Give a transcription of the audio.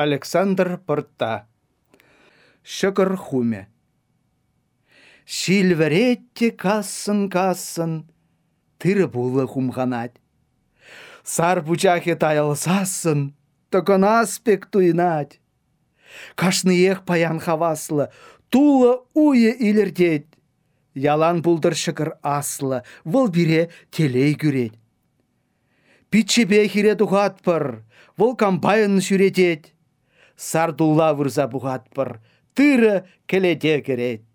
Александр Порта. Шықыр хуме. Шилверетте касын, тыры булы хумғанат. Сар пучахе таялсасын, токона аспек туйнат. Кашны ех паян хаваслы, тулы уе илердет. Ялан булдыр шықыр аслы, выл бире телей күрет. Питчебе хире тухатпыр, выл кампайын сүретет. Сардулла вырза бұғатпыр, тыры келеде керет.